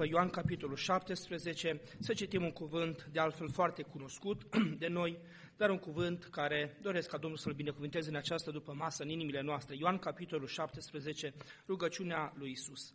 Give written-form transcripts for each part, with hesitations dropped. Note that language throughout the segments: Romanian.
după Ioan, capitolul 17, să citim un cuvânt de altfel foarte cunoscut de noi, dar un cuvânt care doresc ca Domnul să-l binecuvânteze în această după masă în inimile noastre. Ioan, capitolul 17, rugăciunea lui Iisus.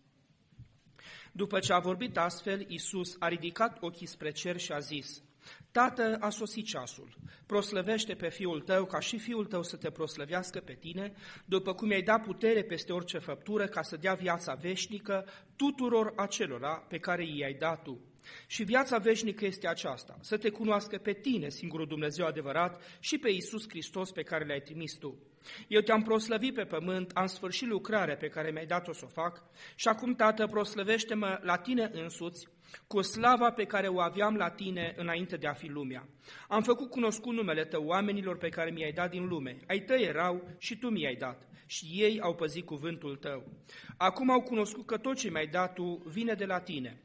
După ce a vorbit astfel, Iisus a ridicat ochii spre cer și a zis: Tată, a sosit ceasul, proslăvește pe Fiul Tău, ca și Fiul Tău să te proslăvească pe Tine, după cum i-ai dat putere peste orice făptură, ca să dea viața veșnică tuturor acelora pe care i-ai dat Tu. Și viața veșnică este aceasta, să te cunoască pe Tine, singurul Dumnezeu adevărat, și pe Iisus Hristos pe care L-ai trimis Tu. Eu te-am proslăvit pe pământ, am sfârșit lucrarea pe care mi-ai dat-o să o fac și acum, Tată, proslăvește-mă la Tine însuți, cu slava pe care o aveam la Tine înainte de a fi lumea. Am făcut cunoscut numele Tău oamenilor pe care mi-ai dat din lume. Ai Tăi erau și Tu mi-ai dat și ei au păzit cuvântul Tău. Acum au cunoscut că tot ce mi-ai dat Tu vine de la Tine.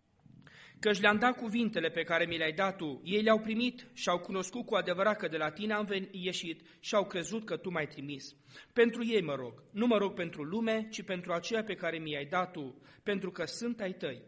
Căci le-am dat cuvintele pe care mi le-ai dat Tu, ei le-au primit și au cunoscut cu adevărat că de la Tine am ieșit și au crezut că Tu m-ai trimis. Pentru ei mă rog, nu mă rog pentru lume, ci pentru aceea pe care mi-ai dat Tu, pentru că sunt ai Tăi.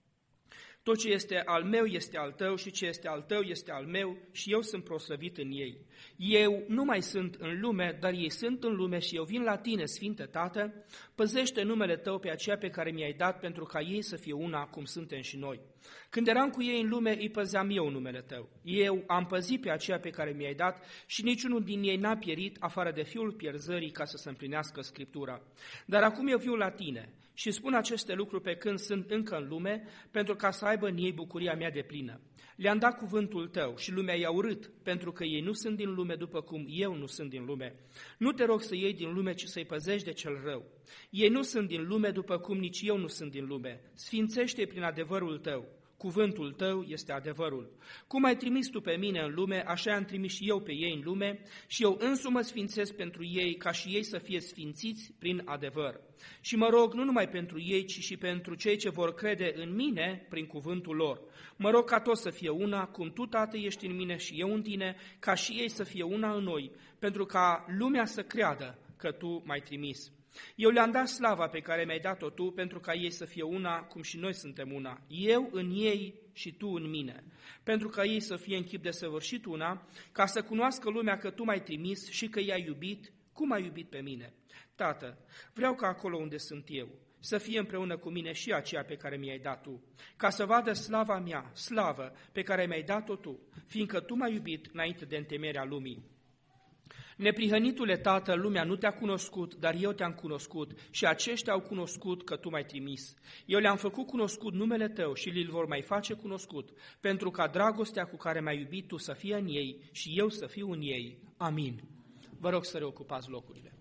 Tot ce este al meu este al Tău și ce este al Tău este al meu și eu sunt proslăvit în ei. Eu nu mai sunt în lume, dar ei sunt în lume și eu vin la Tine, Sfinte Tată, păzește numele Tău pe aceea pe care mi-ai dat pentru ca ei să fie una cum suntem și noi. Când eram cu ei în lume, îi păzeam eu numele Tău. Eu am păzit pe aceea pe care mi-ai dat și niciunul din ei n-a pierit afară de fiul pierzării ca să se împlinească Scriptura. Dar acum eu viu la Tine și spun aceste lucruri pe când sunt încă în lume, pentru ca să aibă în ei bucuria mea deplină. Le-am dat cuvântul Tău și lumea i-a urât, pentru că ei nu sunt din lume după cum eu nu sunt din lume. Nu te rog să iei din lume, ci să-i păzești de cel rău. Ei nu sunt din lume după cum nici eu nu sunt din lume. Sfințește-i prin adevărul Tău. Cuvântul Tău este adevărul. Cum ai trimis Tu pe mine în lume, așa am trimis și eu pe ei în lume și eu însumi mă sfințesc pentru ei, ca și ei să fie sfințiți prin adevăr. Și mă rog nu numai pentru ei, ci și pentru cei ce vor crede în mine prin cuvântul lor. Mă rog ca toți să fie una, cum Tu, Tată, ești în mine și eu în Tine, ca și ei să fie una în noi, pentru ca lumea să creadă că Tu m-ai trimis. Eu le-am dat slava pe care mi-ai dat-o Tu, pentru ca ei să fie una, cum și noi suntem una. Eu în ei și Tu în mine, pentru ca ei să fie în chip de săvârșit una, ca să cunoască lumea că Tu m-ai trimis și că i-ai iubit, cum ai iubit pe mine. Tată, vreau ca acolo unde sunt eu, să fie împreună cu mine și aceea pe care mi-ai dat Tu, ca să vadă slava mea, slavă pe care mi-ai dat-o Tu, fiindcă Tu m-ai iubit înainte de întemeierea lumii. Neprihănitule Tată, lumea nu te-a cunoscut, dar eu te-am cunoscut și aceștia au cunoscut că Tu m-ai trimis. Eu le-am făcut cunoscut numele Tău și li-l vor mai face cunoscut, pentru ca dragostea cu care m-ai iubit Tu să fie în ei și eu să fiu în ei. Amin. Vă rog să reocupați locurile.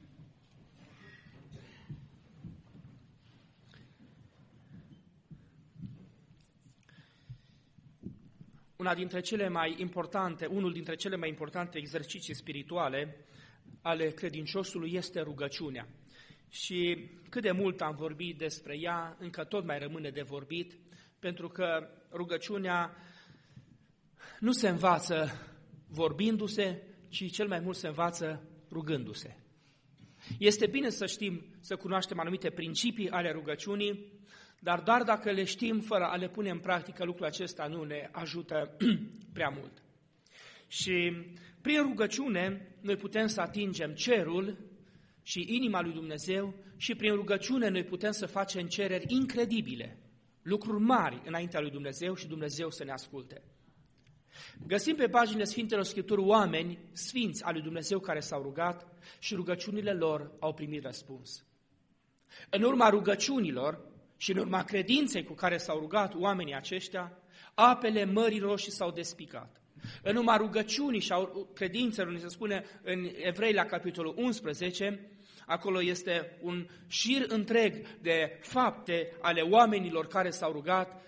Unul dintre cele mai importante exerciții spirituale ale credinciosului este rugăciunea. Și cât de mult am vorbit despre ea, încă tot mai rămâne de vorbit, pentru că rugăciunea nu se învață vorbindu-se, ci cel mai mult se învață rugându-se. Este bine să știm, să cunoaștem anumite principii ale rugăciunii, dar doar dacă le știm fără a le pune în practică, lucrul acesta nu ne ajută prea mult. Și prin rugăciune noi putem să atingem cerul și inima lui Dumnezeu și prin rugăciune noi putem să facem cereri incredibile, lucruri mari înaintea lui Dumnezeu și Dumnezeu să ne asculte. Găsim pe paginile Sfintelor Scripturi oameni sfinți al lui Dumnezeu care s-au rugat și rugăciunile lor au primit răspuns. În urma rugăciunilor și în urma credinței cu care s-au rugat oamenii aceștia, apele Mării Roșii s-au despicat. În urma rugăciunii și a credințelor, ni se spune în Evrei la capitolul 11, acolo este un șir întreg de fapte ale oamenilor care s-au rugat,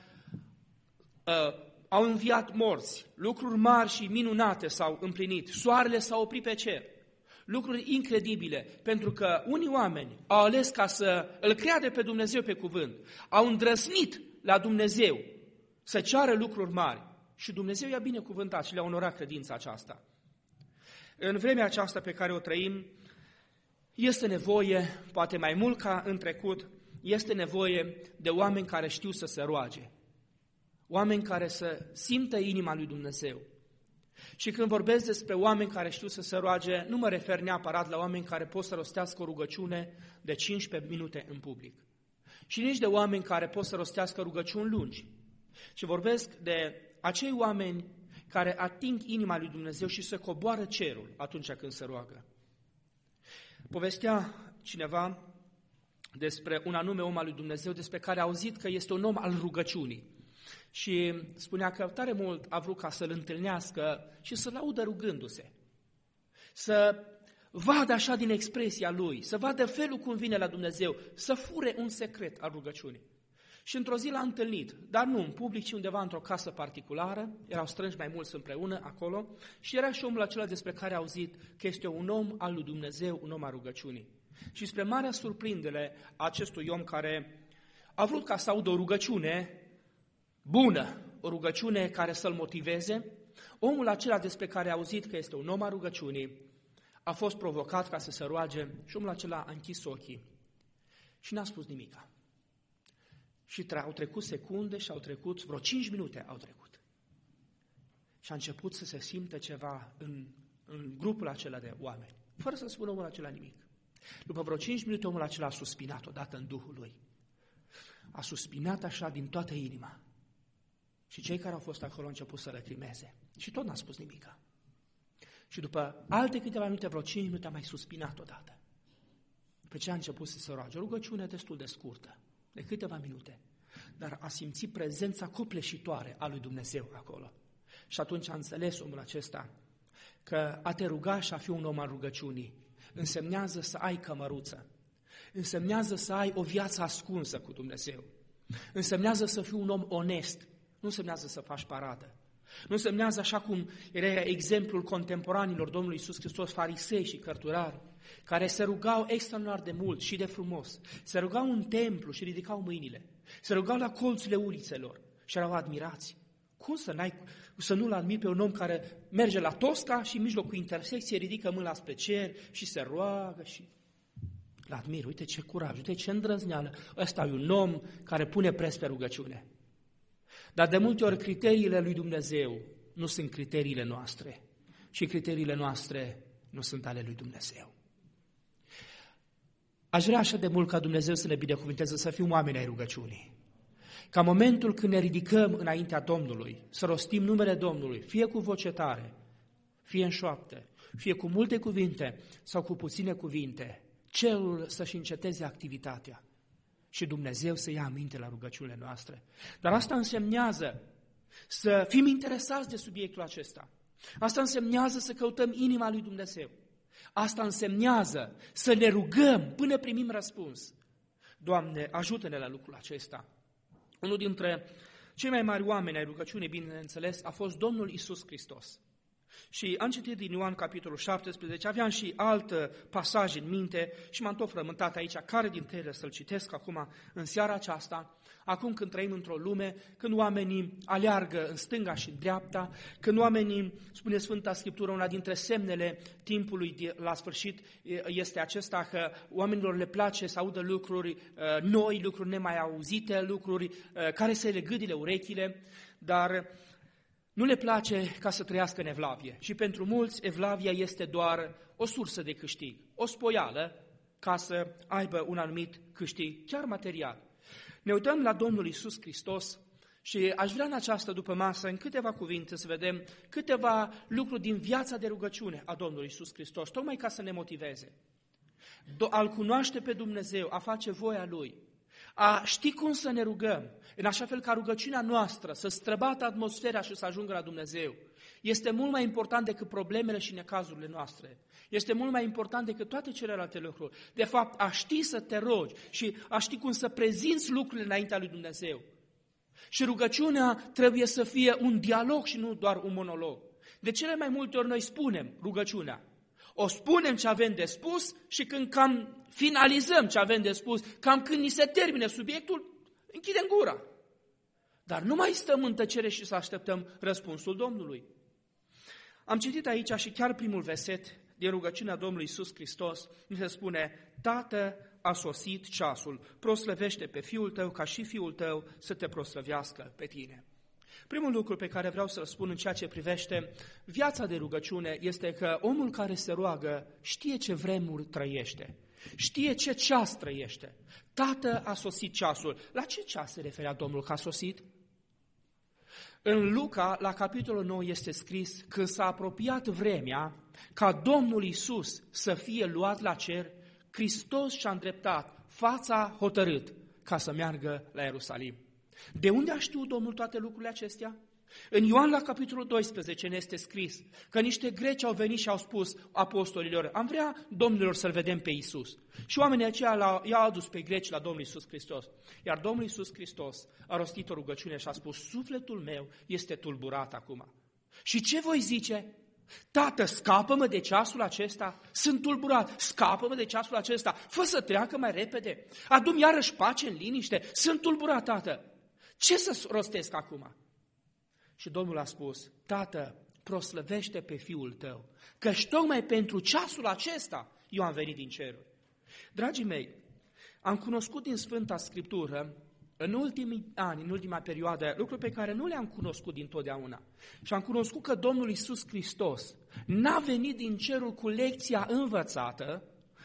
au înviat morți, lucruri mari și minunate s-au împlinit, soarele s-a oprit pe cer. Lucruri incredibile, pentru că unii oameni au ales ca să îl creadă pe Dumnezeu pe cuvânt, au îndrăznit la Dumnezeu să ceară lucruri mari și Dumnezeu i-a binecuvântat și le-a onorat credința aceasta. În vremea aceasta pe care o trăim, este nevoie, poate mai mult ca în trecut, este nevoie de oameni care știu să se roage, oameni care să simtă inima lui Dumnezeu. Și când vorbesc despre oameni care știu să se roage, nu mă refer neapărat la oameni care pot să rostească o rugăciune de 15 minute în public. Și nici de oameni care pot să rostească rugăciuni lungi. Și vorbesc de acei oameni care ating inima lui Dumnezeu și se coboară cerul atunci când se roagă. Povestea cineva despre un anume om al lui Dumnezeu, despre care a auzit că este un om al rugăciunii. Și spunea că tare mult a vrut ca să-l întâlnească și să-l audă rugându-se. Să vadă așa din expresia lui, să vadă felul cum vine la Dumnezeu, să fure un secret al rugăciunii. Și într-o zi l-a întâlnit, dar nu în public, ci undeva într-o casă particulară, erau strânși mai mulți împreună acolo și era și omul acela despre care a auzit că este un om al lui Dumnezeu, un om al rugăciunii. Și spre marea surprindere a acestui om care a vrut ca să audă o rugăciune bună, o rugăciune care să-l motiveze, omul acela despre care a auzit că este un om al rugăciunii a fost provocat ca să se roage și omul acela a închis ochii și n-a spus nimica. Și au trecut secunde și au trecut, vreo 5 minute au trecut. Și a început să se simtă ceva în grupul acela de oameni, fără să spună omul acela nimic. După vreo 5 minute omul acela a suspinat odată în Duhul lui. A suspinat așa din toată inima. Și cei care au fost acolo au început să lăcrimeze. Și tot n-a spus nimica. Și după alte câteva minute, vreo 5 minute, a mai suspinat odată. După ce a început să se roage, o rugăciune destul de scurtă, de câteva minute, dar a simțit prezența copleșitoare a lui Dumnezeu acolo. Și atunci a înțeles omul acesta că a te ruga și a fi un om al rugăciunii însemnează să ai cămăruță, însemnează să ai o viață ascunsă cu Dumnezeu, însemnează să fii un om onest, nu însemnează să faci paradă. Nu însemnează așa cum era exemplul contemporanilor Domnului Iisus Hristos, farisei și cărturari, care se rugau extraordinar de mult și de frumos, se rugau în templu și ridicau mâinile, se rugau la colțurile ulițelor și erau admirați. Cum să nu-l admiri pe un om care merge la Tosca și în mijlocul intersecției ridică mâna spre cer și se roagă și l-admir, uite ce curaj, uite ce îndrăzneală, ăsta e un om care pune preț pe rugăciune. Dar de multe ori criteriile lui Dumnezeu nu sunt criteriile noastre și criteriile noastre nu sunt ale lui Dumnezeu. Aș vrea așa de mult ca Dumnezeu să ne binecuvânteze să fim oameni ai rugăciunii. Ca momentul când ne ridicăm înaintea Domnului, să rostim numele Domnului, fie cu voce tare, fie în șoaptă, fie cu multe cuvinte sau cu puține cuvinte, cerul să-și înceteze activitatea și Dumnezeu să ia aminte la rugăciunile noastre. Dar asta însemnează să fim interesați de subiectul acesta. Asta însemnează să căutăm inima lui Dumnezeu. Asta însemnează să ne rugăm până primim răspuns. Doamne, ajută-ne la lucrul acesta. Unul dintre cei mai mari oameni ai rugăciunii, bineînțeles, a fost Domnul Iisus Hristos. Și am citit din Ioan capitolul 17, aveam și alt pasaj în minte și m-am tot frământat aici, care dintre ele să-l citesc acum în seara aceasta, acum când trăim într-o lume, când oamenii aleargă în stânga și în dreapta, când oamenii, spune Sfânta Scriptură, una dintre semnele timpului la sfârșit este acesta că oamenilor le place să audă lucruri noi, lucruri nemai auzite, lucruri care să le gâdile urechile, dar nu le place ca să trăiască în evlavie. Și pentru mulți, evlavia este doar o sursă de câștig, o spoială ca să aibă un anumit câștig, chiar material. Ne uităm la Domnul Iisus Hristos și aș vrea în această dupămasă, în câteva cuvinte, să vedem câteva lucruri din viața de rugăciune a Domnului Iisus Hristos, tocmai ca să ne motiveze. A-L cunoaște pe Dumnezeu, a face voia Lui, a ști cum să ne rugăm, în așa fel ca rugăciunea noastră să străbată atmosfera și să ajungă la Dumnezeu. Este mult mai important decât problemele și necazurile noastre. Este mult mai important decât toate celelalte lucruri. De fapt, a ști să te rogi și a ști cum să prezinți lucrurile înaintea lui Dumnezeu. Și rugăciunea trebuie să fie un dialog și nu doar un monolog. De cele mai multe ori noi spunem rugăciunea. O spunem ce avem de spus și când cam finalizăm ce avem de spus, cam când ni se termine subiectul, închidem gura. Dar nu mai stăm în tăcere și să așteptăm răspunsul Domnului. Am citit aici și chiar primul verset din rugăciunea Domnului Iisus Hristos, mi se spune, Tată, a sosit ceasul, proslăvește pe Fiul tău ca și Fiul tău să te proslăvească pe tine. Primul lucru pe care vreau să-l spun în ceea ce privește viața de rugăciune este că omul care se roagă știe ce vremuri trăiește, știe ce ceas trăiește. Tată, a sosit ceasul. La ce ceas se referea Domnul că a sosit? În Luca, la capitolul 9, este scris: când s-a apropiat vremea ca Domnul Iisus să fie luat la cer, Hristos și-a îndreptat fața hotărât ca să meargă la Ierusalim. De unde a știut Domnul toate lucrurile acestea? În Ioan, la capitolul 12, ne este scris că niște greci au venit și au spus apostolilor: am vrea, domnilor, să-L vedem pe Iisus. Și oamenii aceia i-au adus pe greci la Domnul Iisus Hristos. Iar Domnul Iisus Hristos a rostit o rugăciune și a spus: sufletul meu este tulburat acum. Și ce voi zice? Tată, scapă-mă de ceasul acesta, sunt tulburat, scapă-mă de ceasul acesta, fă să treacă mai repede, adu-mi iarăși pace în liniște, sunt tulburat, Tată. Ce să rostesc acum? Și Domnul a spus: Tată, proslăvește pe Fiul tău, căci tocmai pentru ceasul acesta eu am venit din ceruri. Dragii mei, am cunoscut din Sfânta Scriptură în ultimii ani, în ultima perioadă, lucruri pe care nu le-am cunoscut dintotdeauna. Și am cunoscut că Domnul Iisus Hristos n-a venit din cerul cu lecția învățată,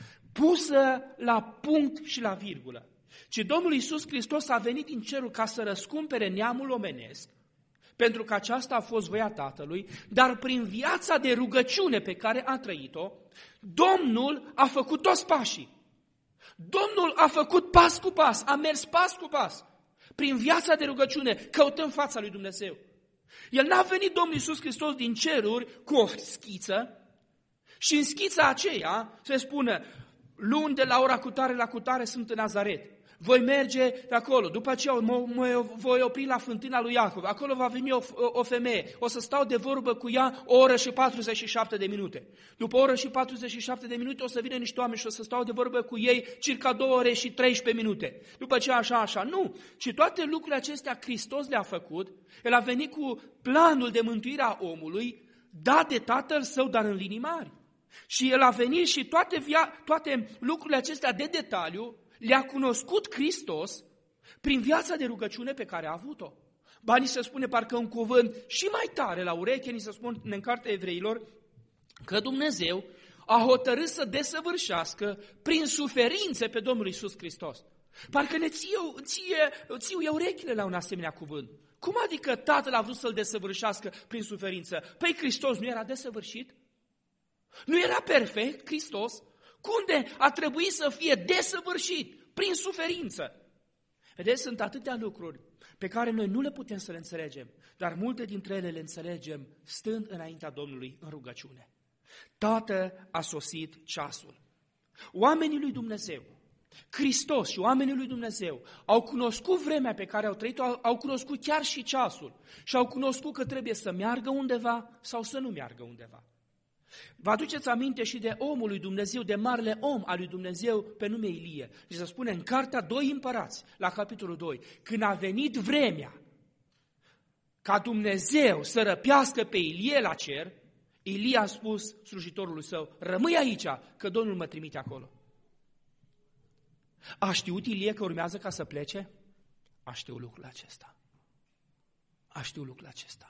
pusă la punct și la virgulă, ci Domnul Iisus Hristos a venit din cerul ca să răscumpere neamul omenesc, pentru că aceasta a fost voia Tatălui, dar prin viața de rugăciune pe care a trăit-o, Domnul a făcut toți pașii. Domnul a făcut pas cu pas, a mers pas cu pas, prin viața de rugăciune, căutând fața lui Dumnezeu. El n-a venit, Domnul Iisus Hristos, din ceruri cu o schiță și în schița aceea se spune: luni de la ora cutare la cutare sunt în Nazaret. Voi merge pe acolo, după aceea mă voi opri la fântâna lui Iacov, acolo va veni o femeie, o să stau de vorbă cu ea o oră și 47 de minute. După o oră și 47 de minute o să vină niște oameni și o să stau de vorbă cu ei circa 2 ore și 13 minute. După aceea așa, nu, ci toate lucrurile acestea Hristos le-a făcut, El a venit cu planul de mântuire a omului, dat de Tatăl Său, dar în linii mari. Și El a venit și toate lucrurile acestea de detaliu le-a cunoscut Hristos prin viața de rugăciune pe care a avut-o. Ba, ni se spune parcă un cuvânt și mai tare la ureche, ni se spune în Cartea Evreilor că Dumnezeu a hotărât să desăvârșească prin suferințe pe Domnul Iisus Hristos. Parcă ne țiuie urechile la un asemenea cuvânt. Cum adică Tatăl a vrut să-L desăvârșească prin suferință? Păi Hristos nu era desăvârșit? Nu era perfect Hristos? Unde a trebuit să fie desăvârșit? Prin suferință. Vedeți, sunt atâtea lucruri pe care noi nu le putem să le înțelegem, dar multe dintre ele le înțelegem stând înaintea Domnului în rugăciune. Tată, a sosit ceasul. Oamenii lui Dumnezeu, Hristos și oamenii lui Dumnezeu au cunoscut vremea pe care au trăit-o, au cunoscut chiar și ceasul și au cunoscut că trebuie să meargă undeva sau să nu meargă undeva. Vă aduceți aminte și de omul lui Dumnezeu, de marele om al lui Dumnezeu pe nume Ilie. Și se spune în Cartea 2 Împărați, la capitolul 2, când a venit vremea ca Dumnezeu să răpească pe Ilie la cer, Ilie a spus slujitorului său: rămâi aici, că Domnul mă trimite acolo. A știut Ilie că urmează ca să plece? A știut lucrul acesta. A știut lucrul acesta.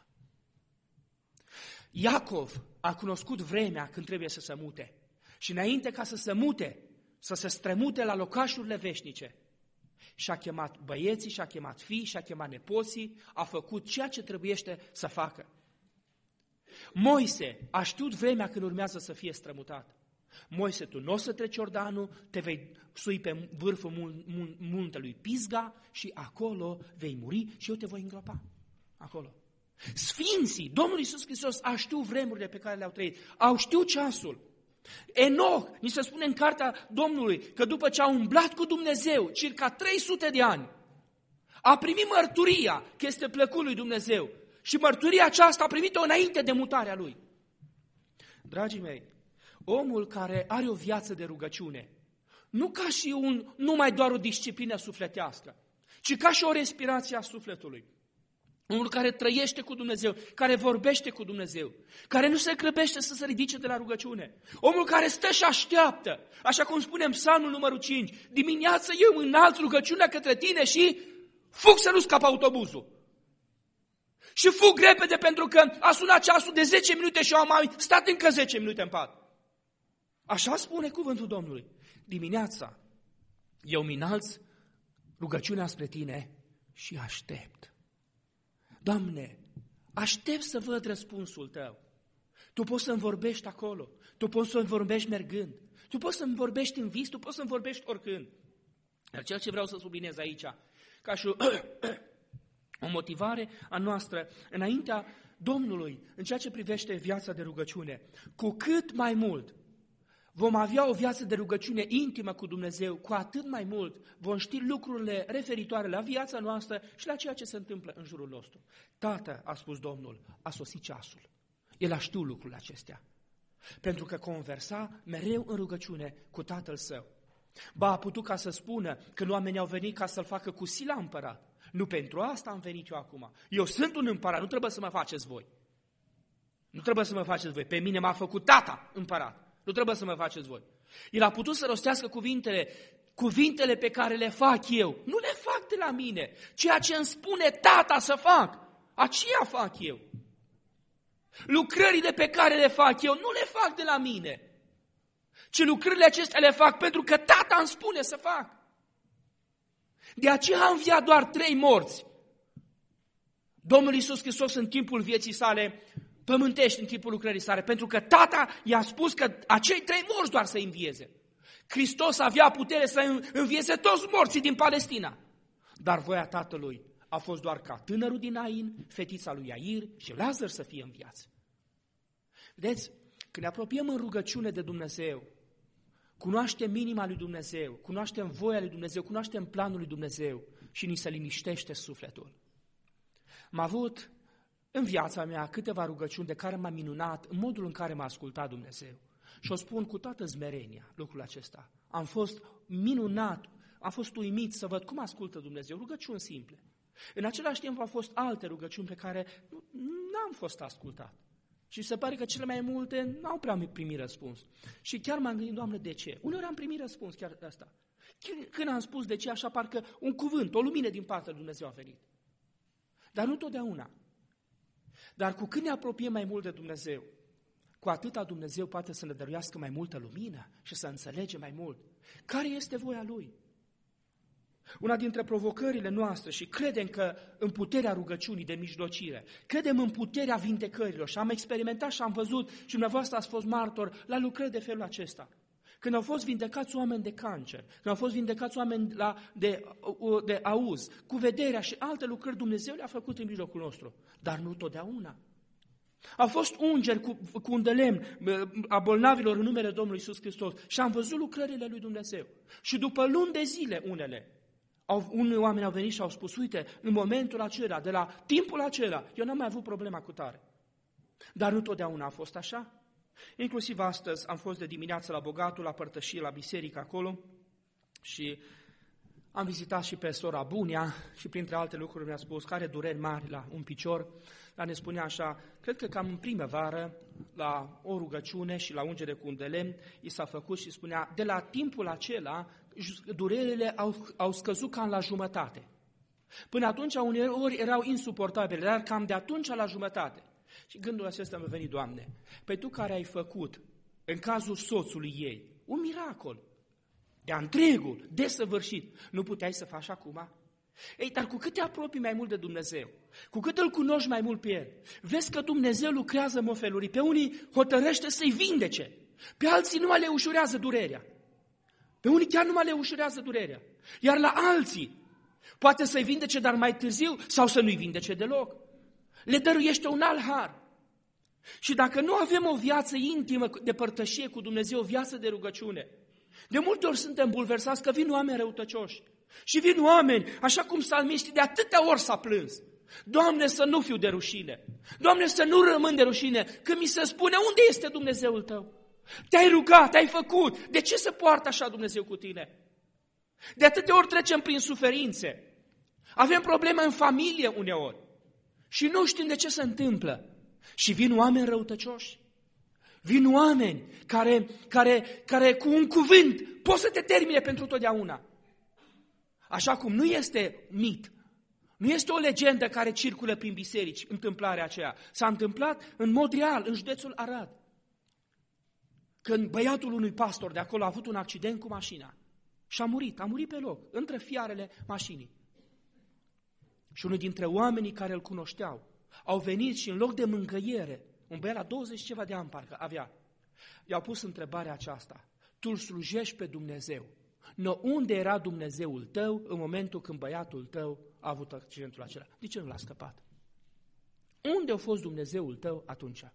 Iacov a cunoscut vremea când trebuie să se mute. Și înainte ca să se mute, să se strămute la locașurile veșnice, și-a chemat băieții, și-a chemat fiii, și-a chemat nepoții, a făcut ceea ce trebuiește să facă. Moise a știut vremea când urmează să fie strămutat. Moise, tu nu o să treci Iordanul, te vei sui pe vârful muntelui Pisga și acolo vei muri și eu te voi îngropa. Acolo. Sfinții, Domnul Iisus Hristos a știut vremurile pe care le-au trăit, au știut ceasul. Enoch, ni se spune în Cartea Domnului că după ce a umblat cu Dumnezeu circa 300 de ani, a primit mărturia că este plăcut lui Dumnezeu și mărturia aceasta a primit-o înainte de mutarea lui. Dragii mei, omul care are o viață de rugăciune, nu ca și numai doar o disciplină sufletească, ci ca și o respirație a sufletului, Unul care trăiește cu Dumnezeu, care vorbește cu Dumnezeu, care nu se grăbește să se ridice de la rugăciune. Omul care stă și așteaptă, așa cum spune în Psalmul numărul 5, dimineața eu înalț rugăciunea către tine și fug să nu scap autobuzul. Și fug repede pentru că a sunat ceasul de 10 minute și eu am mai stat încă 10 minute în pat. Așa spune cuvântul Domnului. Dimineața eu îmi înalț rugăciunea spre tine și aștept. Doamne, aștept să văd răspunsul tău. Tu poți să-mi vorbești acolo, tu poți să-mi vorbești mergând, tu poți să-mi vorbești în vis, tu poți să-mi vorbești oricând. Dar ceea ce vreau să subliniez aici, ca și o motivare a noastră înaintea Domnului, în ceea ce privește viața de rugăciune, cu cât mai mult vom avea o viață de rugăciune intimă cu Dumnezeu, cu atât mai mult vom ști lucrurile referitoare la viața noastră și la ceea ce se întâmplă în jurul nostru. Tată, a spus Domnul, a sosit ceasul. El a știut lucrurile acestea, pentru că conversa mereu în rugăciune cu Tatăl Său. Ba, a putut ca să spună că oamenii au venit ca să-L facă cu sila împărat. Nu pentru asta am venit eu acum. Eu sunt un împărat, nu trebuie să mă faceți voi. Nu trebuie să mă faceți voi. Pe mine m-a făcut Tata împărat. Nu trebuie să mă faceți voi. El a putut să rostească cuvintele pe care le fac eu. Nu le fac de la mine. Ceea ce îmi spune Tata să fac, aceea fac eu. Lucrările pe care le fac eu, nu le fac de la mine. Ci lucrările acestea le fac pentru că Tata îmi spune să fac. De aceea a înviat doar 3 morți. Domnul Iisus Hristos în timpul vieții sale pământești, în timpul lucrării sale, pentru că Tata i-a spus că acei 3 morți doar să învieze. Hristos avea putere să învieze toți morții din Palestina. Dar voia Tatălui a fost doar ca tânărul din Nain, fetița lui Iair și Lazar să fie în viață. Vedeți, când ne apropiem în rugăciune de Dumnezeu, cunoaștem inima lui Dumnezeu, cunoaștem voia lui Dumnezeu, cunoaștem planul lui Dumnezeu și ni se liniștește sufletul. Am avut în viața mea câteva rugăciuni de care m-am minunat în modul în care m-a ascultat Dumnezeu. Și o spun cu toată smerenia lucrul acesta. Am fost minunat, am fost uimit să văd cum ascultă Dumnezeu, rugăciuni simple. În același timp au fost alte rugăciuni pe care n-am fost ascultat. Și se pare că cele mai multe n-au prea primit răspuns. Și chiar m-am gândit, Doamne, de ce? Uneori am primit răspuns chiar de asta. Când am spus de ce, așa parcă un cuvânt, o lumină din partea lui Dumnezeu a venit. Dar nu totdeauna. Dar cu cât ne apropiem mai mult de Dumnezeu, cu atâta Dumnezeu poate să ne dăruiască mai multă lumină și să înțelegem mai mult care este voia Lui. Una dintre provocările noastre, și credem că în puterea rugăciunii de mijlocire, credem în puterea vindecărilor și am experimentat și am văzut și dumneavoastră ați fost martor la lucrări de felul acesta. Când au fost vindecați oameni de cancer, când au fost vindecați oameni de auz, cu vederea și alte lucrări, Dumnezeu le-a făcut în mijlocul nostru, dar nu totdeauna. Au fost ungeri cu un de lemn a bolnavilor în numele Domnului Iisus Hristos și am văzut lucrările lui Dumnezeu. Și după luni de zile unii oameni au venit și au spus, uite, în momentul acela, de la timpul acela, eu n-am mai avut problema cu tare. Dar nu totdeauna a fost așa. Inclusiv astăzi am fost de dimineață la Bogatul, la părtășie, la biserică acolo și am vizitat și pe sora Bunia și printre alte lucruri mi-a spus că are dureri mari la un picior, dar ne spunea așa, cred că cam în primăvară, la o rugăciune și la ungere cu un de lemn, i s-a făcut și spunea, de la timpul acela, durerile au scăzut cam la jumătate. Până atunci, uneori erau insuportabile, dar cam de atunci la jumătate. Și gândul acesta mi-a venit, Doamne, pe Tu care ai făcut, în cazul soțului ei, un miracol, de-a întregul, desăvârșit, nu puteai să faci acum? Ei, dar cu cât te apropii mai mult de Dumnezeu, cu cât îl cunoști mai mult pe El, vezi că Dumnezeu lucrează în mod feluri. Pe unii hotărăște să-i vindece, pe alții numai le ușurează durerea. Pe unii chiar numai le ușurează durerea. Iar la alții poate să-i vindece, dar mai târziu, sau să nu-i vindece deloc. Le dăruiește un alt har. Și dacă nu avem o viață intimă de părtășie cu Dumnezeu, o viață de rugăciune, de multe ori suntem bulversați că vin oameni răutăcioși. Și vin oameni, așa cum psalmiștii de atâtea ori s-a plâns. Doamne, să nu fiu de rușine. Doamne, să nu rămân de rușine. Când mi se spune, unde este Dumnezeul tău? Te-ai rugat, te-ai făcut. De ce se poartă așa Dumnezeu cu tine? De atâtea ori trecem prin suferințe. Avem probleme în familie uneori. Și nu știm de ce se întâmplă. Și vin oameni răutăcioși. Vin oameni care cu un cuvânt pot să te termine pentru totdeauna. Așa cum nu este mit, nu este o legendă care circulă prin biserici, întâmplarea aceea. S-a întâmplat în mod real, în județul Arad. Când băiatul unui pastor de acolo a avut un accident cu mașina și a murit pe loc, între fiarele mașinii. Și unul dintre oamenii care îl cunoșteau au venit și în loc de mângâiere, un băiat la 20 ceva de ani parcă avea, i-au pus întrebarea aceasta: tu îl slujești pe Dumnezeu, no, unde era Dumnezeul tău în momentul când băiatul tău a avut accidentul acela? De ce nu l-a scăpat? Unde a fost Dumnezeul tău atunci?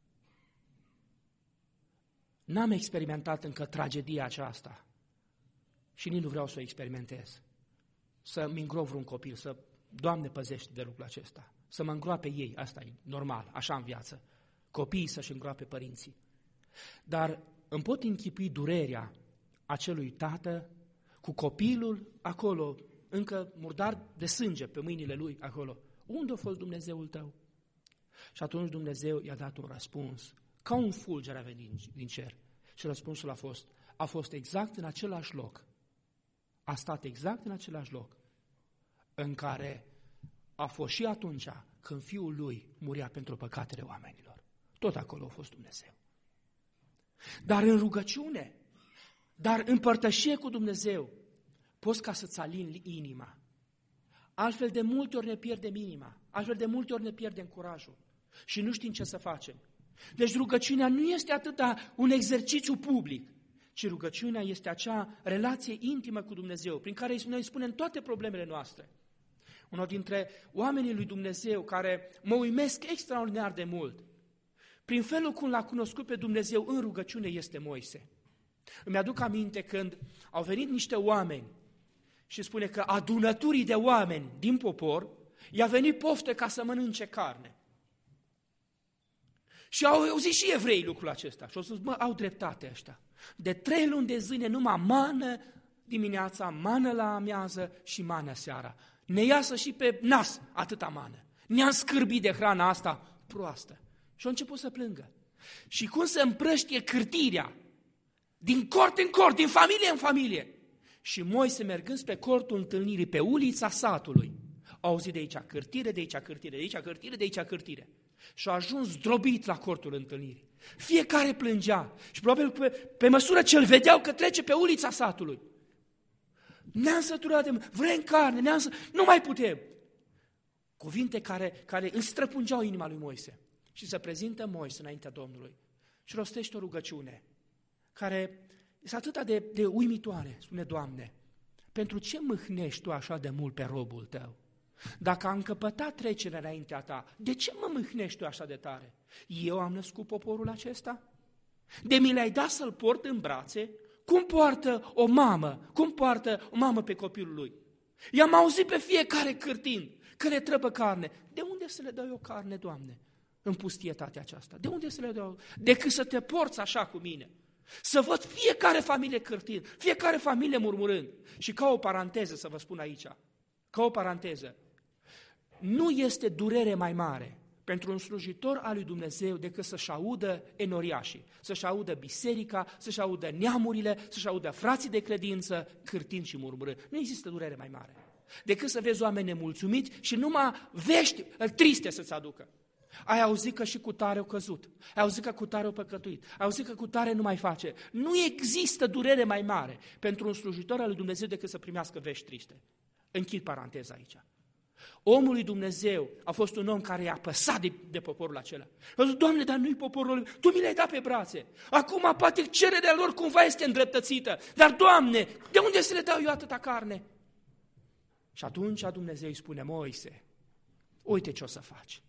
N-am experimentat încă tragedia aceasta și nici nu vreau să o experimentez. Să-mi îngrop vreun copil, Doamne păzește de lucrul acesta, să mă îngroape ei, asta e normal, așa în viață, copiii să-și îngroape părinții. Dar îmi pot închipui durerea acelui tată cu copilul acolo, încă murdar de sânge pe mâinile lui acolo. Unde a fost Dumnezeul tău? Și atunci Dumnezeu i-a dat un răspuns, ca un fulger a venit din cer. Și răspunsul a fost exact în același loc. A stat exact în același loc în care a fost și atunci când fiul lui murea pentru păcatele oamenilor. Tot acolo a fost Dumnezeu. Dar în rugăciune, dar în părtășie cu Dumnezeu, poți ca să-ți alini inima. Altfel de multe ori ne pierdem inima, altfel de multe ori ne pierdem curajul și nu știm ce să facem. Deci rugăciunea nu este atât un exercițiu public, ci rugăciunea este acea relație intimă cu Dumnezeu, prin care noi spunem toate problemele noastre. Unul dintre oamenii lui Dumnezeu care mă uimesc extraordinar de mult, prin felul cum l-a cunoscut pe Dumnezeu în rugăciune, este Moise. Îmi aduc aminte când au venit niște oameni și spune că adunăturii de oameni din popor i-a venit poftă ca să mănânce carne. Și au auzit și evrei lucrul acesta și au spus, au dreptate ăștia. De 3 luni de zile numai mană dimineața, mană la amiază și mană seara. Ne iasă și pe nas atâta mană. Ne-am scârbit de hrana asta proastă. Și au început să plângă. Și cum se împrăștie cârtirea din cort în cort, din familie în familie. Și Moise, mergând pe cortul întâlnirii, pe ulița satului, au auzit de aici cârtire, de aici cârtire, de aici cârtire, de aici cârtire. Și a ajuns zdrobit la cortul întâlnirii. Fiecare plângea și probabil pe măsură ce îl vedeau că trece pe ulița satului. Ne-am săturat de vrem carne, nu mai putem. Cuvinte care îi străpungeau inima lui Moise. Și se prezintă Moise înaintea Domnului și rostește o rugăciune care este atât de uimitoare. Spune, Doamne, pentru ce mâhnești Tu așa de mult pe robul Tău? Dacă am încăpătat trecerea înaintea Ta, de ce mă mâhnești Tu așa de tare? Eu am născut poporul acesta? De mi l-ai dat să-l port în brațe? Cum poartă o mamă pe copilul lui? I-am auzit pe fiecare cârtind că le trebuie carne. De unde să le dau eu carne, Doamne, în pustietatea aceasta? De unde să le dau? Decât să te porți așa cu mine. Să văd fiecare familie cârtind, fiecare familie murmurând. Și ca o paranteză să vă spun aici, ca o paranteză, nu este durere mai mare pentru un slujitor al lui Dumnezeu decât să-și audă enoriașii, să-și audă biserica, să-și audă neamurile, să-și audă frații de credință cârtind și murmurând. Nu există durere mai mare decât să vezi oameni nemulțumiți și numai vești triste să-ți aducă. Ai auzit că și cutare au căzut, ai auzit că cutare au păcătuit, ai auzit că cutare nu mai face. Nu există durere mai mare pentru un slujitor al lui Dumnezeu decât să primească vești triste. Închid paranteza aici. Omul lui Dumnezeu a fost un om care i-a păsat de poporul acela. A zis, Doamne, dar nu-i poporul, Tu mi l-ai dat pe brațe. Acum poate cererea lor cumva este îndreptățită. Dar, Doamne, de unde să le dau eu atâta carne? Și atunci Dumnezeu îi spune, Moise, uite ce o să faci.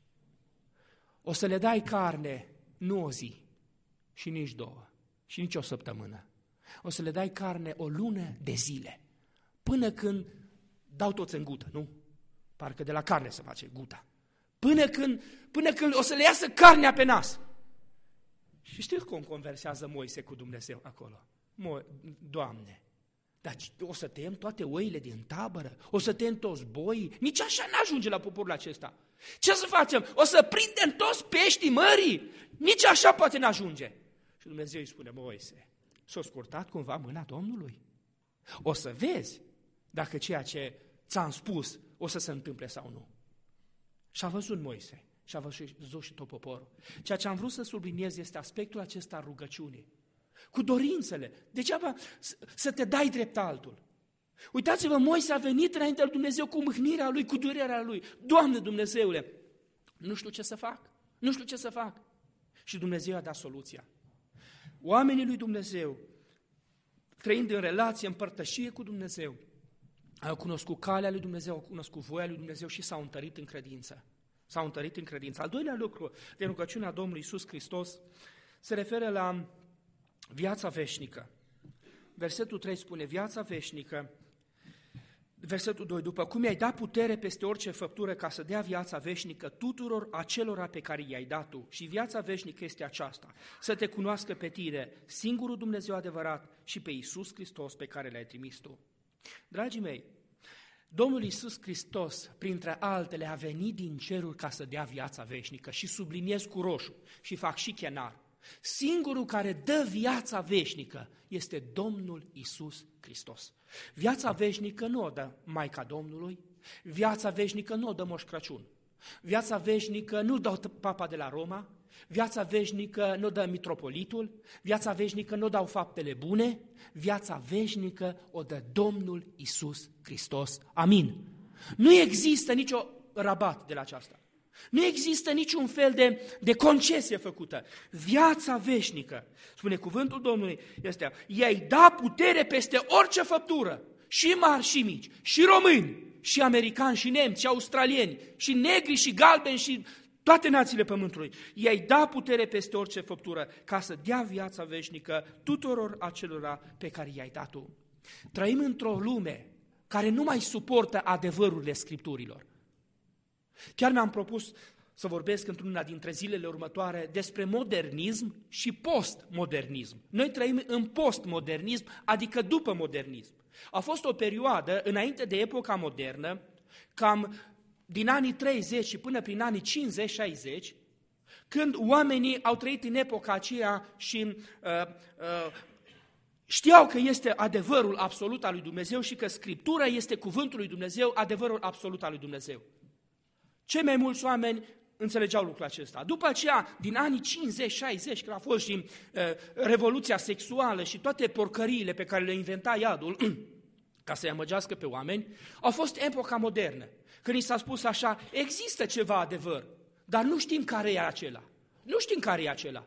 O să le dai carne nu o zi și nici 2 și nici o săptămână. O să le dai carne o lună de zile până când dau toți în gută, nu? Parcă de la carne se face guta. Până când o să le iasă carnea pe nas. Și știți cum conversează Moise cu Dumnezeu acolo? Doamne, Dar o să tăiem toate oile din tabără? O să tăiem toți boii? Nici așa n-ajunge la poporul acesta. Ce să facem? O să prindem toți peștii mării? Nici așa poate n-ajunge. Și Dumnezeu îi spune: Moise, s-a scurtat cumva mâna Domnului? O să vezi dacă ceea ce ți-am spus o să se întâmple sau nu. Și a văzut Moise și a văzut și tot poporul. Ceea ce am vrut să subliniez este aspectul acesta al rugăciunii. Cu dorințele. Degeaba să te dai drept altul. Uitați-vă, Moise a venit înaintea lui Dumnezeu cu mâhnirea lui, cu durerea lui. Doamne Dumnezeule, nu știu ce să fac. Nu știu ce să fac. Și Dumnezeu a dat soluția. Oamenii lui Dumnezeu, trăind în relație, în părtășie cu Dumnezeu, au cunoscut calea lui Dumnezeu, au cunoscut voia lui Dumnezeu și s-au întărit în credință. S-au întărit în credință. Al doilea lucru de rugăciunea Domnului Iisus Hristos se referă la viața veșnică. Versetul 3 spune: viața veșnică. Versetul 2: după cum i-ai dat putere peste orice făptură ca să dea viața veșnică tuturor acelora pe care i-ai dat tu. Și viața veșnică este aceasta: să te cunoască pe tine, singurul Dumnezeu adevărat, și pe Iisus Hristos pe care l-ai trimis tu. Dragii mei, Domnul Iisus Hristos, printre altele, a venit din ceruri ca să dea viața veșnică. Și subliniez cu roșu și fac și chenar: singurul care dă viața veșnică este Domnul Iisus Hristos. Viața veșnică nu o dă Maica Domnului, viața veșnică nu o dă Moș Crăciun, viața veșnică nu dă Papa de la Roma, viața veșnică nu dă mitropolitul, viața veșnică nu dau faptele bune, viața veșnică o dă Domnul Iisus Hristos. Amin. Nu există nicio rabat de la aceasta. Nu există niciun fel de concesie făcută. Viața veșnică, spune cuvântul Domnului, este: i-ai dat putere peste orice făptură, și mari și mici, și români, și americani, și nemți, și australieni, și negri, și galbeni, și toate națiile pământului. I-ai dat putere peste orice făptură ca să dea viața veșnică tuturor acelora pe care i-ai dat tu. Trăim într-o lume care nu mai suportă adevărurile Scripturilor. Chiar mi-am propus să vorbesc într-una dintre zilele următoare despre modernism și postmodernism. Noi trăim în postmodernism, adică după modernism. A fost o perioadă, înainte de epoca modernă, cam din anii 30 și până prin anii 50-60, când oamenii au trăit în epoca aceea și știau că este adevărul absolut al lui Dumnezeu și că Scriptura este cuvântul lui Dumnezeu, adevărul absolut al lui Dumnezeu. Cei mai mulți oameni înțelegeau lucrul acesta. După aceea, din anii 50-60, când a fost și revoluția sexuală și toate porcăriile pe care le inventa iadul ca să-i amăgească pe oameni, a fost epoca modernă, când i s-a spus așa: există ceva adevăr, dar nu știm care e acela. Nu știm care e acela.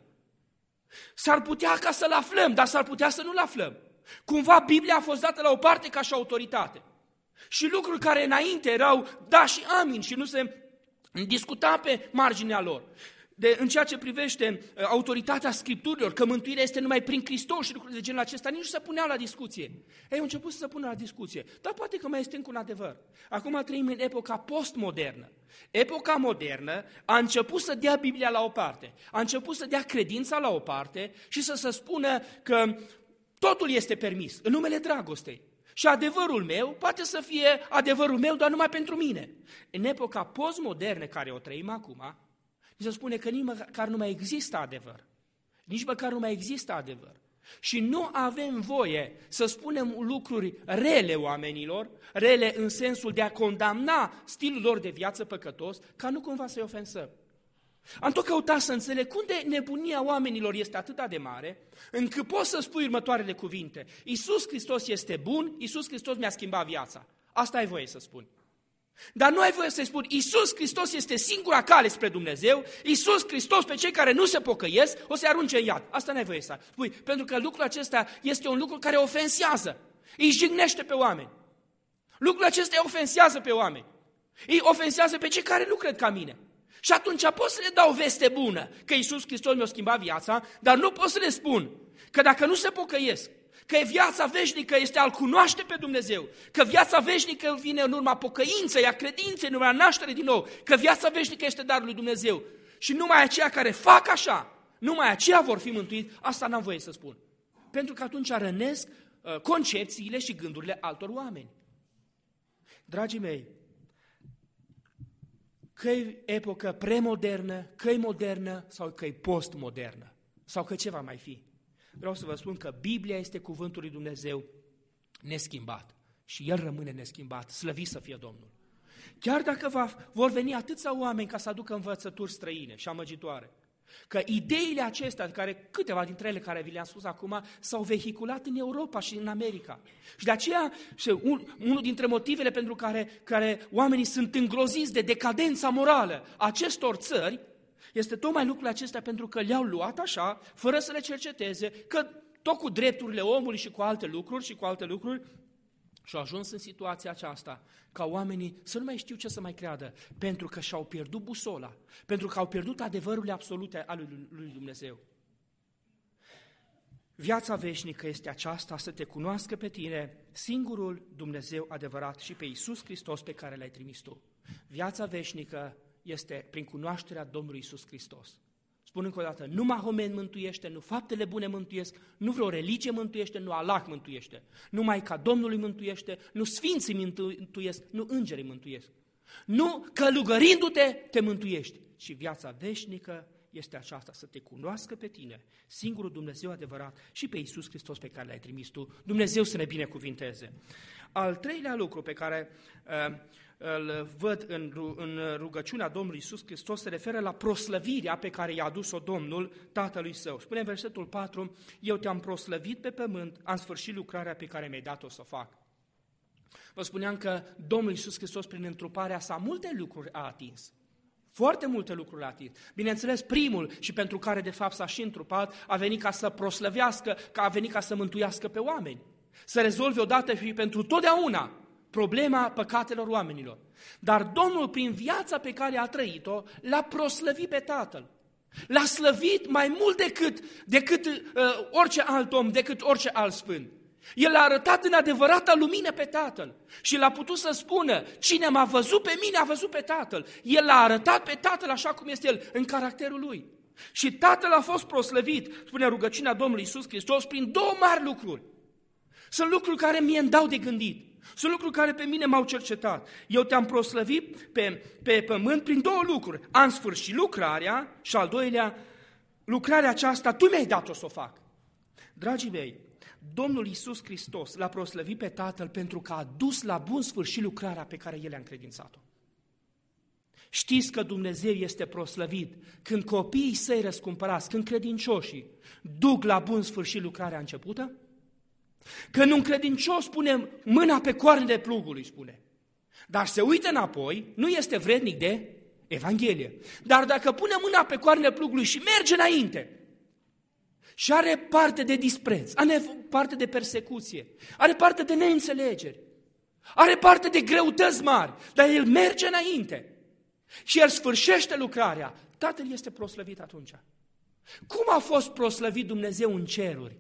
S-ar putea ca să-l aflăm, dar s-ar putea să nu-l aflăm. Cumva Biblia a fost dată la o parte ca și autoritate. Și lucruri care înainte erau da și amin și nu se discuta pe marginea lor. În ceea ce privește autoritatea Scripturilor, că mântuirea este numai prin Hristos și lucruri de genul acesta, nici nu se puneau la discuție. Ei au început să se pună la discuție, dar poate că mai este încă un adevăr. Acum trăim în epoca postmodernă. Epoca modernă a început să dea Biblia la o parte, a început să dea credința la o parte și să se spună că totul este permis, în numele dragostei. Și adevărul meu poate să fie adevărul meu doar numai pentru mine. În epoca postmodernă care o trăim acum, se spune că nici măcar nu mai există adevăr. Nici măcar nu mai există adevăr. Și nu avem voie să spunem lucruri rele oamenilor, rele în sensul de a condamna stilul lor de viață păcătos, ca nu cumva să-i ofensăm. Am tot căutat să înțeleg unde nebunia oamenilor este atât de mare, încât poți să spui următoarele cuvinte: Iisus Hristos este bun, Iisus Hristos mi-a schimbat viața. Asta ai voie să spui. Dar nu ai voie să-i spun: Iisus Hristos este singura cale spre Dumnezeu, Iisus Hristos pe cei care nu se pocăiesc o să-i arunce în iad. Asta n-ai voie să spui, pentru că lucrul acesta este un lucru care ofensează, îi jignește pe oameni. Lucrul acesta îi ofensează pe oameni, îi ofensează pe cei care nu cred ca mine. Și atunci pot să le dau veste bună că Iisus Hristos mi-a schimbat viața, dar nu pot să le spun că dacă nu se pocăiesc, că viața veșnică este a-L cunoaște pe Dumnezeu, că viața veșnică vine în urma pocăinței, a credinței, în urma nașterii din nou, că viața veșnică este darul lui Dumnezeu. Și numai aceia care fac așa, numai aceia vor fi mântuiți, asta n-am voie să spun. Pentru că atunci rănesc concepțiile și gândurile altor oameni. Dragii mei, că-i epocă premodernă, că-i modernă sau că-i postmodernă sau că ce va mai fi. Vreau să vă spun că Biblia este cuvântul lui Dumnezeu neschimbat și El rămâne neschimbat, slăvit să fie Domnul. Chiar dacă vor veni atâția oameni ca să aducă învățături străine și amăgitoare, că ideile acestea, care câteva dintre ele care vi le-am spus acum, s-au vehiculat în Europa și în America. Și de aceea, unul dintre motivele pentru care oamenii sunt îngroziți de decadența morală a acestor țări, este tocmai lucrul acesta pentru că le-au luat așa, fără să le cerceteze, că tot cu drepturile omului și cu alte lucruri, și au ajuns în situația aceasta, ca oamenii să nu mai știu ce să mai creadă, pentru că și-au pierdut busola, pentru că au pierdut adevărurile absolute ale lui Dumnezeu. Viața veșnică este aceasta, să te cunoască pe tine, singurul Dumnezeu adevărat și pe Iisus Hristos pe care l-ai trimis tu. Viața veșnică este prin cunoașterea Domnului Iisus Hristos. Spun încă o dată, nu Mahomet mântuiește, nu faptele bune mântuiesc, nu vreo religie mântuiește, nu Allah mântuiește. Numai ca Domnului mântuiește, nu sfinții mântuiesc, nu îngerii mântuiesc. Nu călugărindu-te, te mântuiești. Și viața veșnică este aceasta, să te cunoască pe tine, singurul Dumnezeu adevărat și pe Iisus Hristos pe care l-ai trimis tu. Dumnezeu să ne binecuvinteze. Al treilea lucru pe care îl văd în rugăciunea Domnului Iisus Hristos se referă la proslăvirea pe care i-a adus-o Domnul Tatălui Său. Spune în versetul 4, eu te-am proslăvit pe pământ, am sfârșit lucrarea pe care mi-ai dat-o să o fac. Vă spuneam că Domnul Iisus Hristos prin întruparea sa multe lucruri a atins. Foarte multe lucruri a atins. Bineînțeles, primul și pentru care de fapt s-a și întrupat, a venit ca să proslăvească, a venit ca să mântuiască pe oameni. Să rezolve odată și pentru totdeauna problema păcatelor oamenilor. Dar Domnul, prin viața pe care a trăit-o, l-a proslăvit pe Tatăl. L-a slăvit mai mult decât orice alt om, decât orice alt sfânt. El a arătat în adevărata lumină pe Tatăl și l-a putut să spună, cine m-a văzut pe mine a văzut pe Tatăl. El l-a arătat pe Tatăl așa cum este El, în caracterul Lui. Și Tatăl a fost proslăvit, spune rugăciunea Domnului Iisus Hristos, prin două mari lucruri. Sunt lucruri care mie îmi dau de gândit. Sunt lucruri care pe mine m-au cercetat. Eu te-am proslăvit pe pământ prin două lucruri. Am sfârșit lucrarea și al doilea, lucrarea aceasta tu mi-ai dat-o să o fac. Dragii mei, Domnul Iisus Hristos l-a proslăvit pe Tatăl pentru că a dus la bun sfârșit lucrarea pe care El a încredințat-o. Știți că Dumnezeu este proslăvit când copiii săi răscumpărați, când credincioșii duc la bun sfârșit lucrarea începută? Când un credincios pune mâna pe coarnele plugului, spune, dar se uită înapoi, nu este vrednic de Evanghelie. Dar dacă pune mâna pe coarnele plugului și merge înainte și are parte de dispreț, are parte de persecuție, are parte de neînțelegeri, are parte de greutăți mari, dar el merge înainte și el sfârșește lucrarea, Tatăl este proslăvit atunci. Cum a fost proslăvit Dumnezeu în ceruri?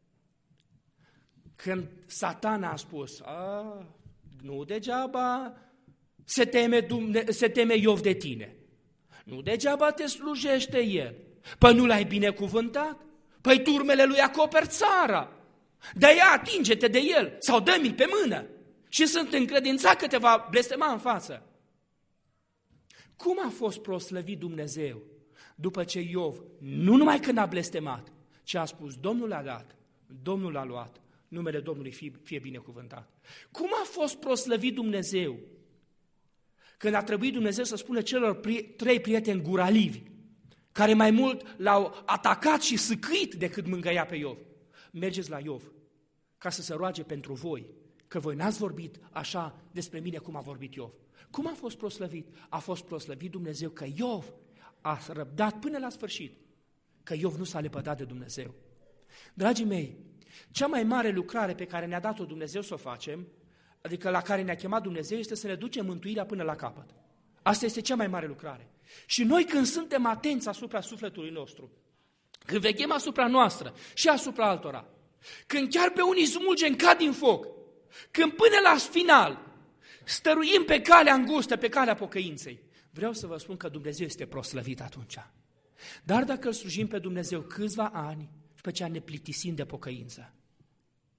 Când Satana a spus, nu degeaba se teme Iov de tine, nu degeaba te slujește el, păi nu l-ai binecuvântat, păi turmele lui acoperi țara, de-aia atinge-te de el sau dă-mi pe mână și sunt încredințat că te va blestema în față. Cum a fost proslăvit Dumnezeu după ce Iov, nu numai când a blestemat, ci a spus, Domnul a dat, Domnul a luat, numele Domnului fie binecuvântat. Cum a fost proslăvit Dumnezeu când a trebuit Dumnezeu să spună celor trei prieteni guralivi, care mai mult l-au atacat și sâcâit decât mângâia pe Iov? Mergeți la Iov ca să se roage pentru voi, că voi n-ați vorbit așa despre mine cum a vorbit Iov. Cum a fost proslăvit? A fost proslăvit Dumnezeu că Iov a răbdat până la sfârșit, că Iov nu s-a lepădat de Dumnezeu. Dragii mei, cea mai mare lucrare pe care ne-a dat-o Dumnezeu să o facem, adică la care ne-a chemat Dumnezeu, este să ne ducem mântuirea până la capăt. Asta este cea mai mare lucrare. Și noi când suntem atenți asupra sufletului nostru, când veghem asupra noastră și asupra altora, când chiar pe unii smulgem ca din foc, când până la final stăruim pe calea îngustă, pe calea pocăinței, vreau să vă spun că Dumnezeu este proslăvit atunci. Dar dacă îl slujim pe Dumnezeu câțiva ani, și pe aceea ne plictisim de pocăință,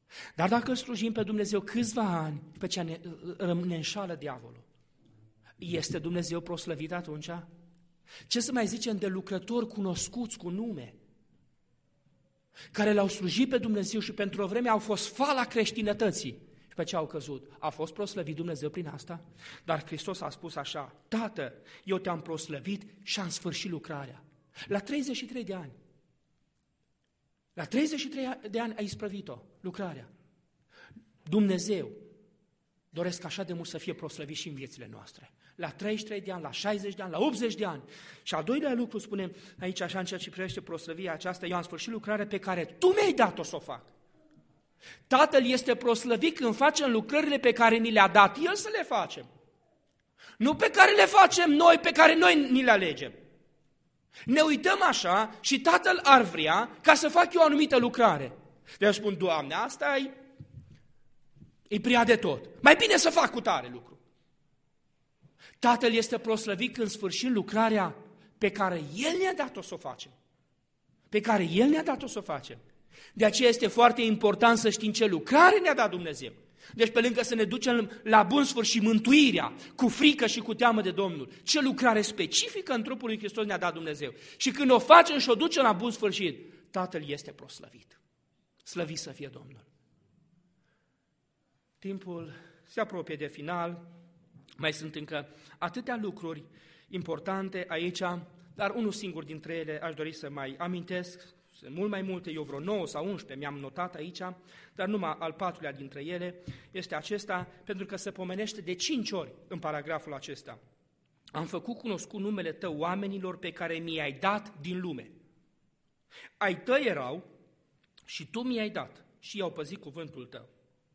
Dar dacă îl slujim pe Dumnezeu câțiva ani, după ce ne înșală diavolul, este Dumnezeu proslăvit atunci? Ce să mai zicem de lucrători cunoscuți cu nume, care l-au slujit pe Dumnezeu și pentru o vreme au fost fala creștinătății și pe ce au căzut? A fost proslăvit Dumnezeu prin asta? Dar Hristos a spus așa: Tată, eu te-am proslăvit și am sfârșit lucrarea. La 33 de ani. La 33 de ani a isprăvit-o lucrarea. Dumnezeu doresc așa de mult să fie proslăvit și în viețile noastre. La 33 de ani, la 60 de ani, la 80 de ani. Și al doilea lucru spunem aici, așa în ceea ce privește proslăvirea aceasta, eu am sfârșit lucrarea pe care Tu mi-ai dat-o să o fac. Tatăl este proslăvit când facem lucrările pe care ni le-a dat El să le facem. Nu pe care le facem noi, pe care noi ni le alegem. Ne uităm așa și Tatăl ar vrea ca să fac eu o anumită lucrare. Deci spun: Doamne, asta e prea de tot. Mai bine să fac cu tare lucru. Tatăl este proslăvit când sfârșim lucrarea pe care El ne-a dat-o să o facem. Pe care El ne-a dat-o să o facem. De aceea este foarte important să știm ce lucrare ne-a dat Dumnezeu. Deci pe lângă să ne ducem la bun sfârșit mântuirea, cu frică și cu teamă de Domnul, ce lucrare specifică în trupul lui Hristos ne-a dat Dumnezeu. Și când o facem și o ducem la bun sfârșit, Tatăl este proslăvit. Slăvit să fie Domnul. Timpul se apropie de final, mai sunt încă atâtea lucruri importante aici, dar unul singur dintre ele aș dori să mai amintesc. Sunt mult mai multe, eu vreo 9 sau 11 mi-am notat aici, dar numai al 4-lea dintre ele este acesta, pentru că se pomenește de 5 ori în paragraful acesta. Am făcut cunoscut numele Tău oamenilor pe care mi-ai dat din lume. Ai Tăi erau și Tu mi-ai dat și i-au păzit cuvântul Tău.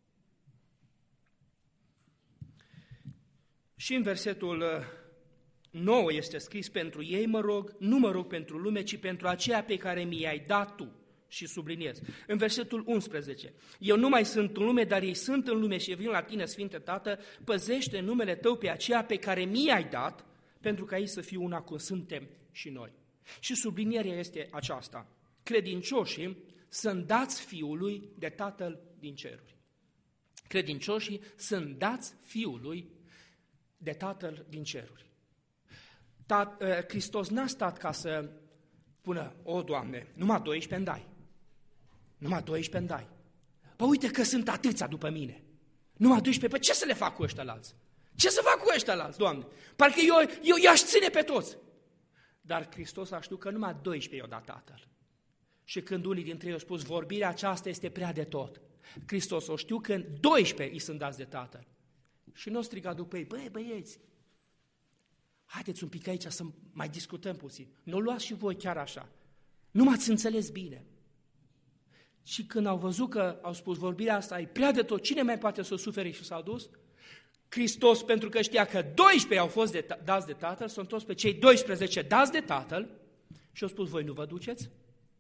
Și în versetul 9 este scris: pentru ei mă rog, nu mă rog pentru lume, ci pentru aceea pe care mi-ai dat Tu. Și subliniez. În versetul 11, eu nu mai sunt în lume, dar ei sunt în lume și vin la Tine, Sfinte Tată, păzește numele Tău pe aceea pe care mi-ai dat, pentru ca ei să fie una cum suntem și noi. Și sublinierea este aceasta: credincioșii sunt dați Fiului de Tatăl din ceruri. Credincioșii sunt dați Fiului de Tatăl din ceruri. Hristos n-a stat ca să spună: o, Doamne, numai 12 îmi dai. Numai 12 îmi dai. Păi uite că sunt atâția după mine. Numai 12, păi ce să le fac cu ăștia-lalți? Ce să fac cu ăștia-lalți, Doamne? Parcă eu i-aș ține pe toți. Dar Hristos a știut că numai 12 i-a dat Tatăl. Și când unii dintre ei au spus: vorbirea aceasta este prea de tot, Hristos o știu că 12 îi sunt dați de Tatăl. Și nu o striga după ei: băi, băieți, haideți un pic aici să mai discutăm puțin. Nu o luați și voi chiar așa. Nu m-ați înțeles bine. Și când au văzut că au spus: vorbirea asta e prea de tot, cine mai poate să o sufere, și s-au dus, Hristos, pentru că știa că 12 au fost dați de Tatăl, s-au întors pe cei 12 dați de Tatăl și au spus: voi nu vă duceți?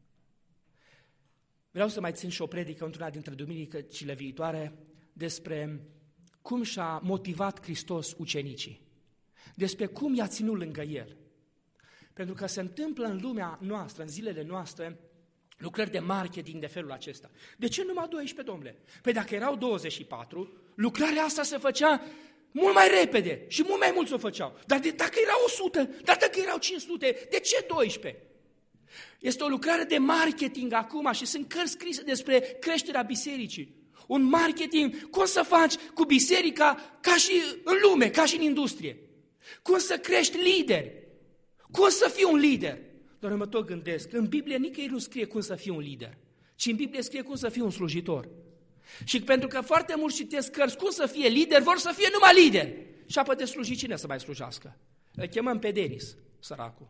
Vreau să mai țin și o predică într-una dintre duminicile viitoare despre cum și-a motivat Hristos ucenicii, despre cum i-a ținut lângă El. Pentru că se întâmplă în lumea noastră, în zilele noastre, lucrări de marketing de felul acesta. De ce numai 12, domnule? Păi dacă erau 24, lucrarea asta se făcea mult mai repede și mult mai mulți o făceau. Dar dacă erau 100, dar dacă erau 500, de ce 12? Este o lucrare de marketing acum și sunt cărți scrise despre creșterea bisericii. Un marketing, cum să faci cu biserica ca și în lume, ca și în industrie. Cum să crești lideri. Cum să fii un lider. Doar mă tot gândesc, în Biblie nicăieri nu scrie cum să fii un lider, ci în Biblie scrie cum să fii un slujitor. Și pentru că foarte mulți citesc cărți cum să fie lider, vor să fie numai lider. Și apoi de slujit cine să mai slujească? Îl chemăm pe Denis, săracul.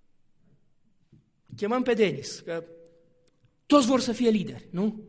Chemăm pe Denis, că toți vor să fie lideri, nu?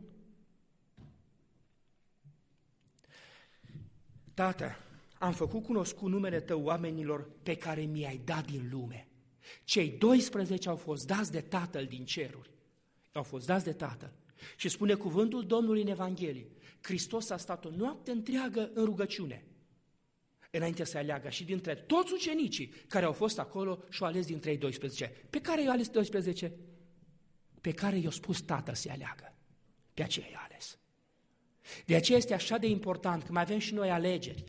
Tată, am făcut cunoscut numele Tău oamenilor pe care mi-ai dat din lume. Cei 12 au fost dați de Tatăl din ceruri. Au fost dați de Tatăl. Și spune cuvântul Domnului în Evanghelie: Hristos a stat o noapte întreagă în rugăciune, înainte să aleagă. Și dintre toți ucenicii care au fost acolo, și-au ales dintre ei 12. Pe care i-au ales 12? Pe care i-a spus Tatăl să aleagă. Pe aceea i-a ales. De aceea este așa de important că mai avem și noi alegeri.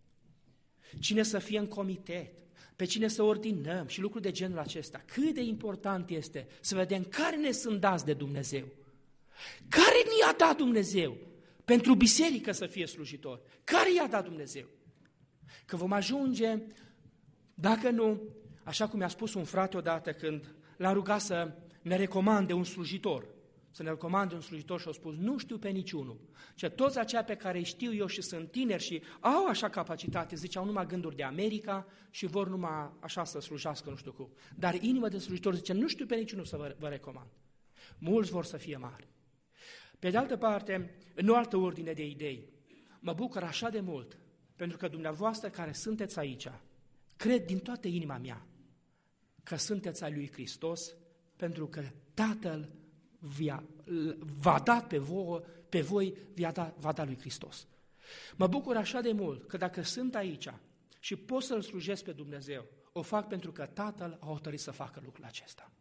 Cine să fie în comitet, pe cine să ordinăm și lucruri de genul acesta. Cât de important este să vedem care ne sunt dați de Dumnezeu. Care ni-a dat Dumnezeu pentru biserică să fie slujitor? Care i-a dat Dumnezeu? Că vom ajunge, dacă nu, așa cum mi-a spus un frate odată când l-a rugat să ne recomande un slujitor, să ne recomande un slujitor și a spus, nu știu pe niciunul. Și toți aceia pe care îi știu eu și sunt tineri și au așa capacitate, ziceau numai gânduri de America și vor numai așa să slujească, nu știu cum. Dar inima de slujitor zice, nu știu pe niciunul să vă recomand. Mulți vor să fie mari. Pe de altă parte, în o altă ordine de idei, mă bucur așa de mult, pentru că dumneavoastră care sunteți aici, cred din toată inima mea că sunteți al lui Hristos, pentru că Tatăl v-a dat pe voi v-a dat lui Hristos. Mă bucur așa de mult că dacă sunt aici și pot să-L slujesc pe Dumnezeu, o fac pentru că Tatăl a hotărât să facă lucrul acesta.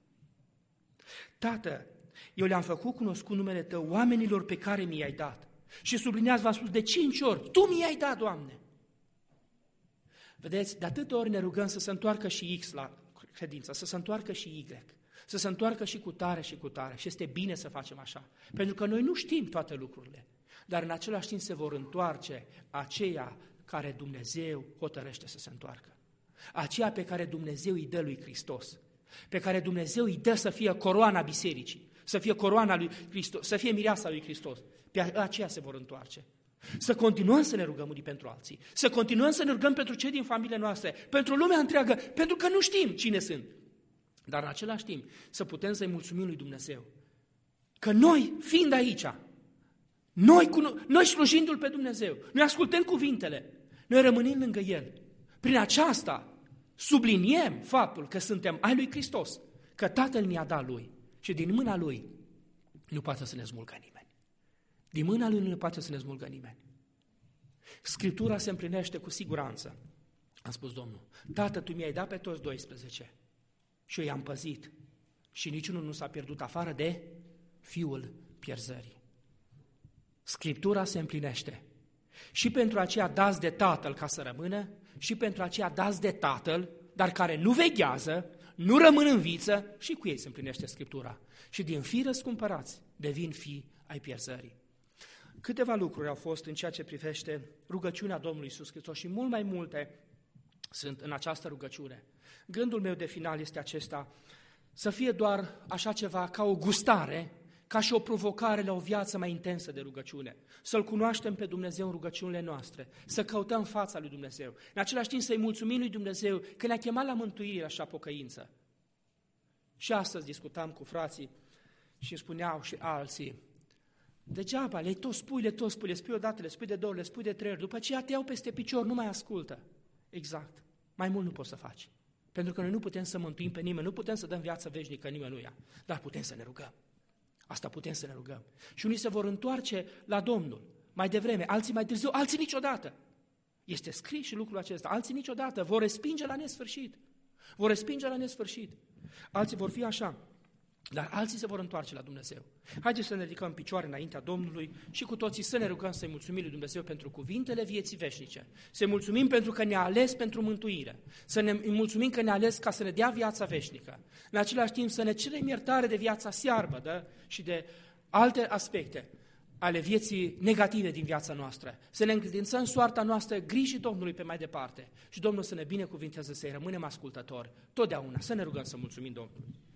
Tată, eu le-am făcut cunoscut numele Tău oamenilor pe care mi-ai dat. Și subliniați, v-am spus de 5 ori, Tu mi-ai dat, Doamne. Vedeți, de atâtea ori ne rugăm să se întoarcă și X la credință, să se întoarcă și Y, să se întoarcă și cu tare și cu tare. Și este bine să facem așa, pentru că noi nu știm toate lucrurile, dar în același timp se vor întoarce aceia care Dumnezeu hotărăște să se întoarcă. Aceea pe care Dumnezeu îi dă lui Hristos, pe care Dumnezeu îi dă să fie coroana bisericii, să fie coroana lui Hristos, să fie mireasa lui Hristos. Pe aceea se vor întoarce. Să continuăm să ne rugăm unii pentru alții, să continuăm să ne rugăm pentru cei din familiile noastre, pentru lumea întreagă, pentru că nu știm cine sunt. Dar în același timp să putem să-i mulțumim lui Dumnezeu. Că noi, fiind aici, noi slujindu-L pe Dumnezeu, noi ascultăm cuvintele, noi rămânim lângă El. Prin aceasta subliniem faptul că suntem ai lui Hristos, că Tatăl ne-a dat Lui și din mâna Lui nu poate să ne smulgă nimeni. Din mâna Lui nu poate să ne smulgă nimeni. Scriptura se împlinește cu siguranță. A spus Domnul, Tată, Tu mi-ai dat pe toți 12 și eu i-am păzit și niciunul nu s-a pierdut afară de fiul pierzării. Scriptura se împlinește. Și pentru aceea dați de Tatăl ca să rămână, și pentru aceea dați de Tatăl, dar care nu veghează, nu rămân în viță, și cu ei se împlinește Scriptura. Și din fii răscumpărați devin fii ai pierzării. Câteva lucruri au fost în ceea ce privește rugăciunea Domnului Iisus Hristos și mult mai multe sunt în această rugăciune. Gândul meu de final este acesta, să fie doar așa ceva ca o gustare, ca și o provocare la o viață mai intensă de rugăciune. Să-L cunoaștem pe Dumnezeu în rugăciunile noastre, să căutăm fața lui Dumnezeu. În același timp să-i mulțumim lui Dumnezeu că ne-a chemat la mântuire și la pocăință. Și astăzi discutam cu frații și îmi spuneau și alții, degeaba, le tot spui, le spui odată, le spui de 2 ori, le spui de 3 ori, după aceea te iau peste picior, nu mai ascultă. Exact. Mai mult nu poți să faci. Pentru că noi nu putem să mântuim pe nimeni, nu putem să dăm viață veșnică nimănuia, dar putem să ne rugăm. Asta putem să ne rugăm. Și unii se vor întoarce la Domnul mai devreme, alții mai târziu, alții niciodată. Este scris și lucrul acesta, alții niciodată vor respinge la nesfârșit. Vor respinge la nesfârșit. Alții vor fi așa, dar alții se vor întoarce la Dumnezeu. Haideți să ne ridicăm în picioare înaintea Domnului și cu toții să ne rugăm să-i mulțumim lui Dumnezeu pentru cuvintele vieții veșnice. Să-i mulțumim pentru că ne-a ales pentru mântuire. Să ne mulțumim că ne-a ales ca să ne dea viața veșnică. În același timp să ne cerem iertare de viața searbădă și de alte aspecte ale vieții negative din viața noastră. Să ne încredințăm soarta noastră grijii Domnului pe mai departe. Și Domnul să ne binecuvinteze să-i rămânem ascultători. Totdeauna să ne rugăm să mulțumim Domnului.